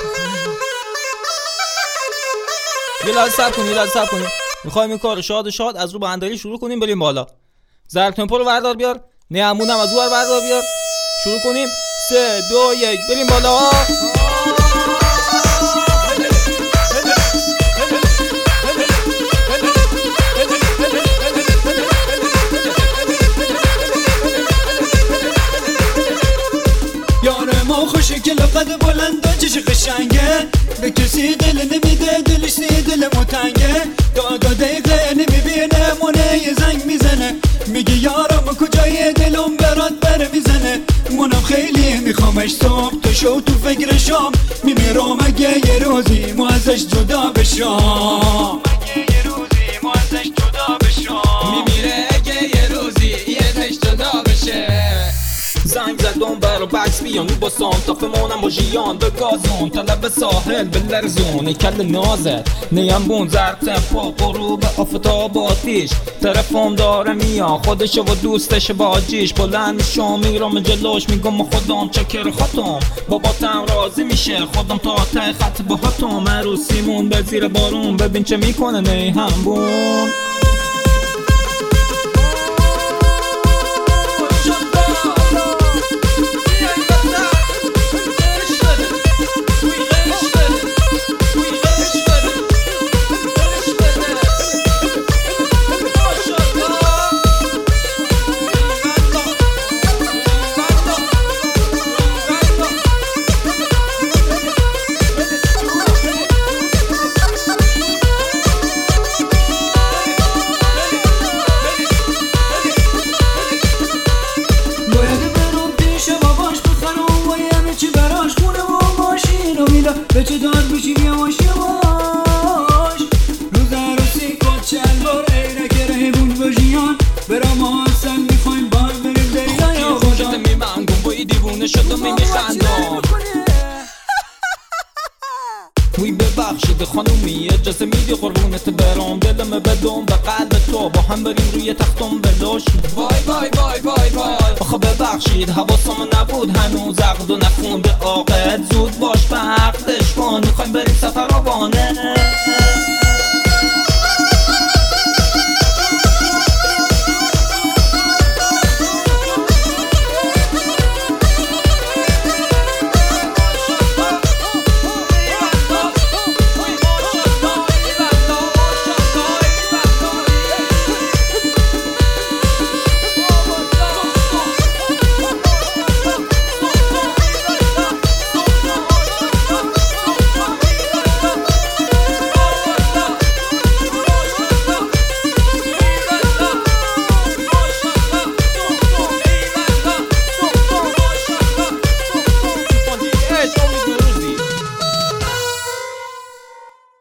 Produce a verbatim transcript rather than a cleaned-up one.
یه لحظه صبر کن یه لحظه صبر کن. میخوایم این کار شاد شاد از رو بندری شروع کنیم بریم بالا. ضرب تمپو رو بردار بیار. نعمونم از اون ور بردار بیار. شروع کنیم. سه دو یک بریم بالا. یار ما خوشه که لقد بلند و چش قشنگه، به کسی دل نمیده دلش سی دل متنگه، دادا دقیقه نمیبینه مونه یه زنگ میزنه، میگه یارم کجای دلم برات بره میزنه، منم خیلی میخوامش صبح تو شو تو فکر شام، میمیرم اگه یه روزی ما ازش جدا بشام، اگه یه روزی ما ازش جدا بشام، میمیره اگه یه روزی ازش جدا بشه. زنگ زدم برا بکس بیان با سانتافه مونم با جیان به گازون طلب ساحل به لرزون کل نازت نیم بون زرد تمپا غروب آفتاب آتیش طرفم داره میان خودش و دوستش باجیش بلند شام میرم جلوش میگم خودم چکر خطم باباتم راضی میشه خودم تا ته خط با هاتم عروسیمون به زیر بارون ببین چه میکنه نیم بون. به چه داد بشیم یواش یواش روز عروسی کد چند بار عینک رهبون باشیان برام آسن میخوایم بار بریم دیگه یا خوشت میمنگم بایی دیوونه شدم میخندم وی ببخشید خانومی اجازه میدی قربونت برام دلم بدم به قلب تو با هم بریم روی تختم بلوش وای وای وای وای وای آخه ببخشید حواسم نبود هنوز عقد و نخونده عاقد زود باش به عقدش کن میخوایم بریم سفر آبانه